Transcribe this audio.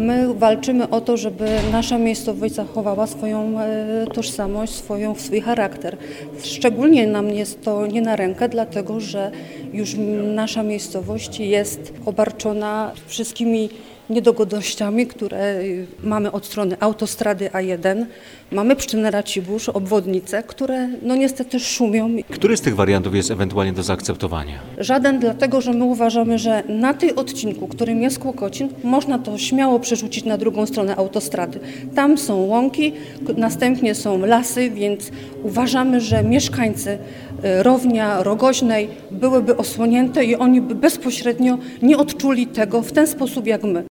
My walczymy o to, żeby nasza miejscowość zachowała swoją tożsamość, swój charakter. Szczególnie nam jest to nie na rękę, dlatego że już nasza miejscowość jest obarczona wszystkimi niedogodnościami, które mamy od strony autostrady A1. Mamy Pszczynę Racibórz, obwodnice, które niestety szumią. Który z tych wariantów jest ewentualnie do zaakceptowania? Żaden, dlatego że my uważamy, że na tym odcinku, którym jest Kłokocin, można to śmiało przerzucić na drugą stronę autostrady. Tam są łąki, następnie są lasy, więc uważamy, że mieszkańcy Rownia, Rogoźnej byłyby osłonięte i oni by bezpośrednio nie odczuli tego w ten sposób jak my.